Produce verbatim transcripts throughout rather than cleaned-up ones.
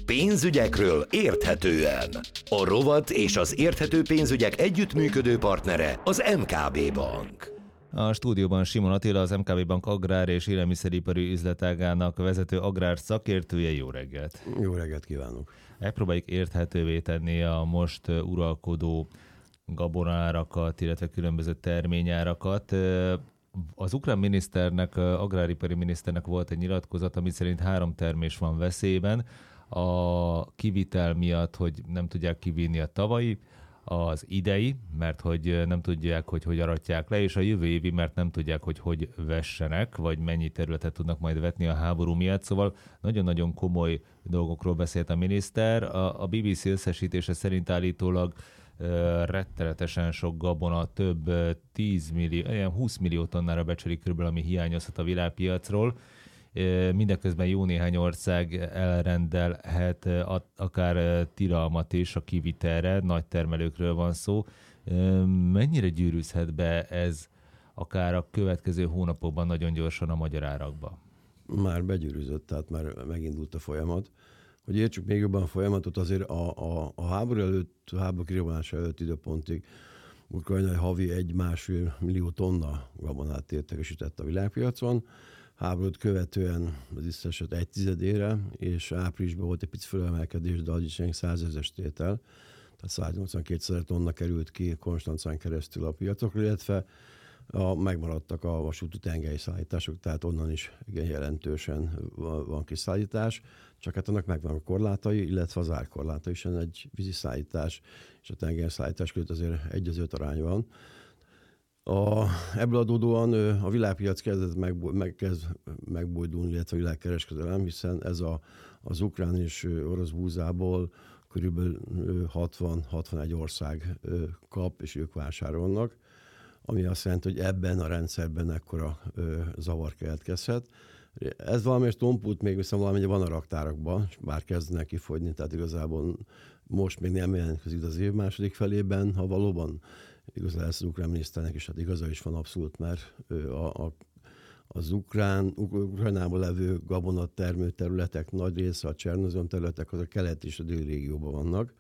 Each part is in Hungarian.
Pénzügyekről érthetően. A rovat és az érthető pénzügyek együttműködő partnere az em ká bé Bank. A stúdióban Simon Attila, az em ká bé Bank agrár- és élelmiszeripari üzletágának vezető agrár szakértője. Jó reggelt! Jó reggelt kívánok! Megpróbáljuk érthetővé tenni a most uralkodó gabonárakat, illetve különböző terményárakat. Az ukrán miniszternek, agráripari miniszternek volt egy nyilatkozat, ami szerint három termés van veszélyben. A kivitel miatt, hogy nem tudják kivinni a tavalyi, az idei, mert hogy nem tudják, hogy hogy aratják le, és a jövő évi, mert nem tudják, hogy hogy vessenek, vagy mennyi területet tudnak majd vetni a háború miatt. Szóval nagyon-nagyon komoly dolgokról beszélt a miniszter. A, a bé bé cé összesítése szerint állítólag uh, rettenetesen sok gabona, több uh, tíz millió, ilyen húsz millió tonnára becsülik körülbelül, ami hiányozhat a világpiacról. Mindeközben jó néhány ország elrendelhet akár tilalmat is a kivitelre, nagy termelőkről van szó. Mennyire gyűrűzhet be ez akár a következő hónapokban nagyon gyorsan a magyar árakba? Már begyűrűzött, tehát már megindult a folyamat. Hogy értsük még jobban a folyamatot, azért a, a, a háború előtt, a háború kirobbanása előtt időpontig Ukrajna havi egy-másfél millió tonna gabonát értékesített a világpiacon. Háborút követően az összeset egy tizedére, és áprilisban volt egy pici fölemelkedés, de az is százezres tétel, tehát száznyolcvankétezer tonna került ki Konstancán keresztül a piacokra, illetve a, megmaradtak a vasúti tengeri szállítások, tehát onnan is igen jelentősen van, van kiszállítás, csak hát annak megvan a korlátai, illetve az árkorláta is, egy vízi szállítás és a tengeri szállítás között azért egy az öt arány van. A, ebből adódóan a világpiac kezdett meg, megkezd megbojdulni, illetve a világkereskedelem, hiszen ez a, az ukrán és orosz búzából körülbelül hatvan-hatvanegy ország kap, és ők vásárolnak, ami azt jelenti, hogy ebben a rendszerben ekkora zavar keletkezhet. Ez valamiért tompult még, viszont valamennyi van a raktárakban, bár kezdenek kifogyni, tehát igazából most még nem jelentkezik az év második felében, ha valóban igaz lesz az ukrán miniszternek, és hát igaza is van abszolút, mert a, a, az ukrán, Ukrajnában levő gabonatermő területek nagy része, a Csernozem területek, az a kelet és a déli régióban vannak.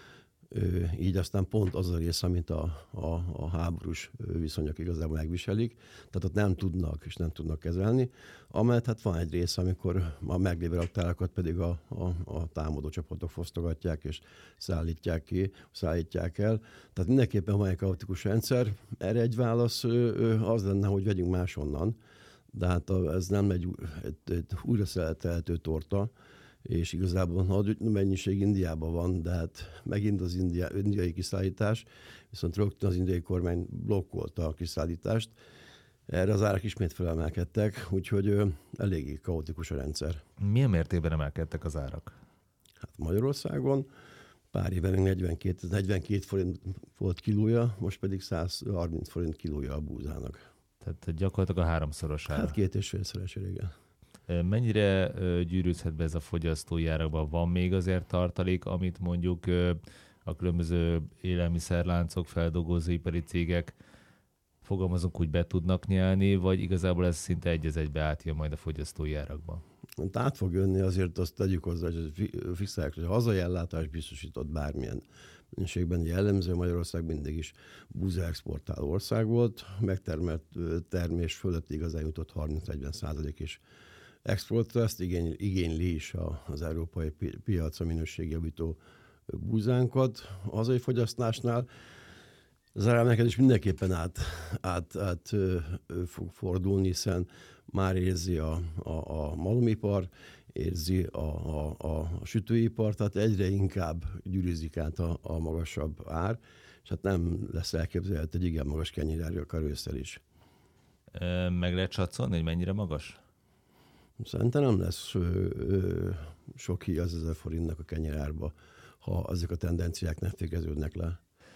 Így aztán pont az a része, amit a, a, a háborús viszonyok igazából megviselik, tehát ott nem tudnak és nem tudnak kezelni. Amellett hát van egy része, amikor a meglévő raktárakat pedig a, a, a támadó csapatok fosztogatják és szállítják ki, szállítják el. Tehát mindenképpen van egy kaotikus rendszer. Erre egy válasz az lenne, hogy vegyünk máshonnan, de hát ez nem egy, egy, egy újra szeletelhető torta, és igazából nagy mennyiség Indiában van, de hát megint az india, indiai kiszállítás, viszont rögtön az indiai kormány blokkolta a kiszállítást. Erre az árak ismét felemelkedtek, úgyhogy ö, eléggé kaotikus a rendszer. Milyen mértékben emelkedtek az árak? Hát Magyarországon pár éve negyvenkét, negyvenkét forint volt kilója, most pedig száz harminc forint kilója a búzának. Tehát gyakorlatilag a háromszorosára. Hát két és félszeres, igen. Mennyire gyűrűzhet be ez a fogyasztói árakban? Van még azért tartalék, amit mondjuk a különböző élelmiszerláncok, feldolgozóipari cégek fogalmazunk úgy be tudnak nyelni, vagy igazából ez szinte egy az egybe átjön majd a fogyasztói árakban? Hát át fog jönni, azért azt tegyük hozzá, hogy fixálják, hogy a hazai ellátás biztosított bármilyen mennyiségben jellemző. Magyarország mindig is búza exportáló ország volt, megtermelt termés fölött igazán jutott harminc-negyven százalék is exportra, ezt igény, igényli is az európai piac a minőségjavító búzánkat a hazai fogyasztásnál. Az áremelkedés mindenképpen át, át, át fog fordulni, hiszen már érzi a, a, a malomipar, érzi a, a, a sütőipar, tehát egyre inkább gyűrűzik át a, a magasabb ár, és hát nem lesz elképzelhető egy igen magas kenyérárja akár ősszel is. Meg lehet satszolni, hogy mennyire magas? Szerintem nem lesz ö, ö, sok ezer forintnak a kenyérárba, ha ezek a tendenciák nem fékeződnek le.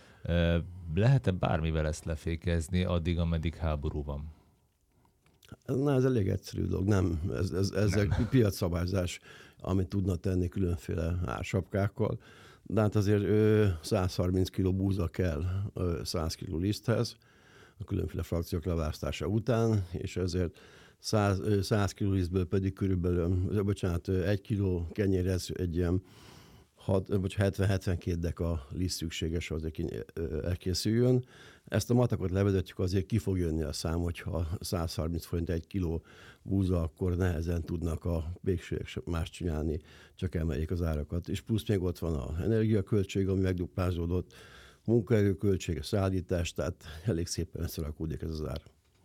Lehet-e bármivel ezt lefékezni addig, ameddig háború van? Na, ez elég egyszerű dolog. Nem, ez, ez, ez egy piacszabályzás, amit tudna tenni különféle ársapkákkal, de hát azért ö, száz harminc kiló búza kell ö, száz kiló liszthez, a különféle frakciók leválasztása után, és ezért száz kiló lisztből pedig körülbelül, bocsánat, egy kiló kenyérhez egy ilyen hetven-hetvenkét deka liszt szükséges, hogy elkészüljön. Ezt a matekot levezetjük, azért ki fog jönni a szám, hogyha száz harminc forint egy kiló búza, akkor nehezen tudnak a végsőek más csinálni, csak emeljék az árakat. És plusz még ott van az energiaköltség, ami megduplázódott, munkaerőköltség, a szállítás, tehát elég szépen összerakódik ez az ár.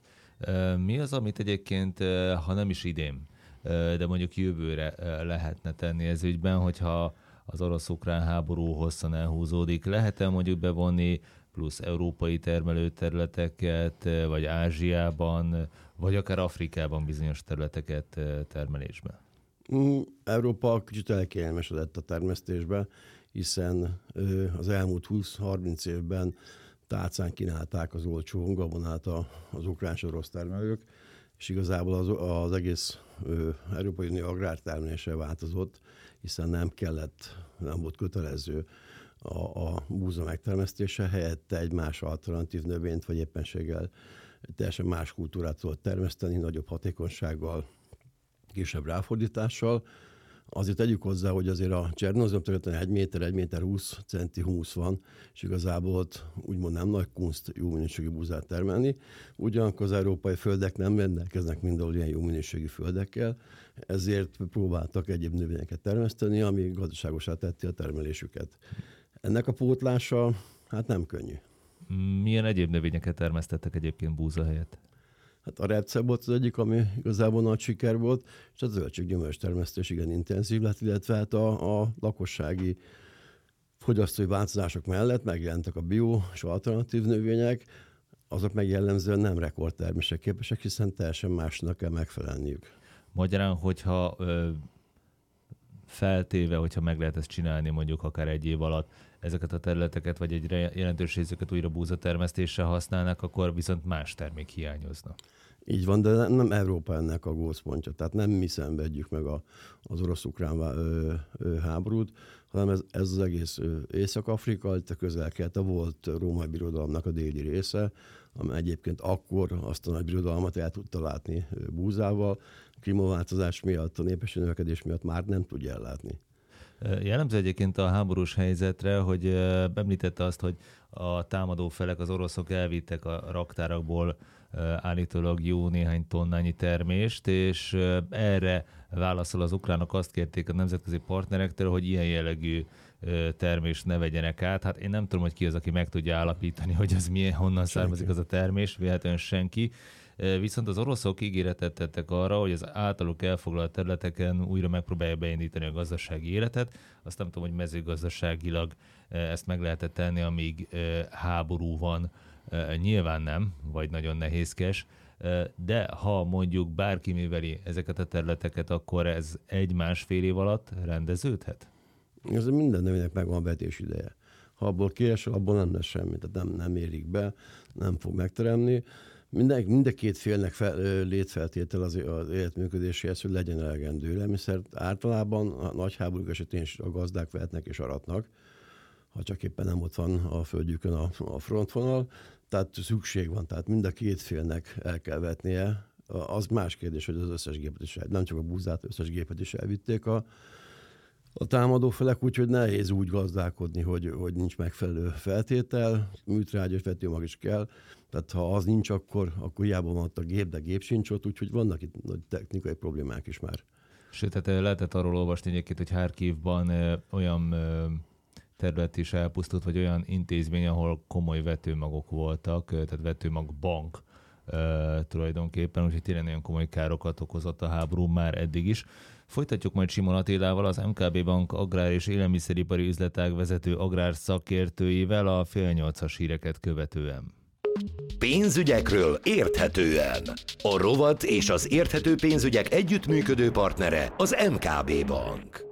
Mi az, amit egyébként, ha nem is idén, de mondjuk jövőre lehetne tenni ez ügyben, hogyha az orosz-ukrán háború hosszan elhúzódik, lehet-e mondjuk bevonni plusz európai termelőterületeket, vagy Ázsiában, vagy akár Afrikában bizonyos területeket termelésbe? Európa kicsit elkényelmesedett a termesztésbe, hiszen az elmúlt húsz-harminc évben tálcán kínálták az olcsó gabonát az ukrán és orosz termelők, és igazából az, az egész Európai Unió agrártermelése változott, hiszen nem kellett, nem volt kötelező a, a búza megtermesztése, helyette egy más alternatív növényt, vagy éppenséggel teljesen más kultúrát tudott termeszteni, nagyobb hatékonysággal, kisebb ráfordítással. Azért tegyük hozzá, hogy azért a Csernozem területen egy méter, egy méter húsz centi húsz van, és igazából ott úgymond nem nagy kunst jó minőségű búzát termelni. Ugyanakkor az európai földek nem rendelkeznek mindenhol ilyen jó minőségű földekkel, ezért próbáltak egyéb növényeket termeszteni, ami gazdaságosá tetti a termelésüket. Ennek a pótlása hát nem könnyű. Milyen egyéb növényeket termesztettek egyébként búza helyett? Hát a repce volt az egyik, ami igazából nagy siker volt, és a zöldséggyümölcs termesztés igen intenzív lett, illetve hát a, a lakossági fogyasztói változások mellett megjelentek a bio és alternatív növények, azok meg jellemzően nem rekordtermésre képesek, hiszen teljesen másnak kell megfelelniük. Magyarán, hogyha ö, feltéve, hogyha meg lehet ezt csinálni mondjuk akár egy év alatt, ezeket a területeket, vagy egy jelentős részüket újra búzatermesztésre használnak, akkor viszont más termék hiányozna. Így van, de nem Európa ennek a gócpontja. Tehát nem mi szenvedjük meg a, az orosz-ukrán ö, ö, háborút, hanem ez, ez az egész ö, Észak-Afrika, itt a közel-kelet, a volt római birodalomnak a déli része, ami egyébként akkor azt a nagy birodalmat el tudta látni búzával. A klímaváltozás miatt, a népesség növekedés miatt már nem tudja ellátni. Jellemző egyébként a háborús helyzetre, hogy említette azt, hogy a támadó felek, az oroszok elvittek a raktárakból állítólag jó néhány tonnányi termést, és erre válaszol az ukránok, azt kérték a nemzetközi partnerektől, hogy ilyen jellegű termést ne vegyenek át. Hát én nem tudom, hogy ki az, aki meg tudja állapítani, hogy az milyen, honnan senki. Származik az a termés, véletlenül senki. Viszont az oroszok ígéretet tettek arra, hogy az általuk elfoglalt területeken újra megpróbálja beindítani a gazdasági életet. Azt nem tudom, hogy mezőgazdaságilag ezt meg lehetett tenni, amíg háború van. Nyilván nem, vagy nagyon nehézkes. De ha mondjuk bárki műveli ezeket a területeket, akkor ez egy-másfél év alatt rendeződhet? Ez minden növénynek megvan a vetés ideje. Ha abból kiesel, abból nem lesz semmi, tehát nem, nem érik be, nem fog megteremni. Minden, mind a két félnek fel, létfeltétel az, az életműködéséhez, hogy legyen elegendő élelmiszer. Általában a nagy háborúk esetén is a gazdák vehetnek és aratnak, ha csak éppen nem ott van a földjükön a, a frontvonal. Tehát szükség van, tehát mind a két félnek el kell vetnie. Az más kérdés, hogy az összes gépet is el, nem csak a búzát, összes gépet is elvitték a, a támadó felek, úgyhogy nehéz úgy gazdálkodni, hogy, hogy nincs megfelelő feltétel, műtrágyas vetőmag is kell, tehát ha az nincs, akkor, akkor hiába van ott a gép, de gép sincs ott, úgyhogy vannak itt nagy technikai problémák is már. Sőt, tehát lehetett arról olvasni egyébként, hogy Harkivban ö, olyan ö, terület is elpusztult, vagy olyan intézmény, ahol komoly vetőmagok voltak, tehát vetőmagbank ö, tulajdonképpen, úgyhogy tényleg nagyon komoly károkat okozott a háború már eddig is. Folytatjuk majd Simon Attilával, az em ká bé Bank agrár- és élelmiszeripari üzletág vezető agrár szakértőivel a fél nyolcas híreket követően. Pénzügyekről érthetően. A rovat és az érthető pénzügyek együttműködő partnere az em ká bé Bank.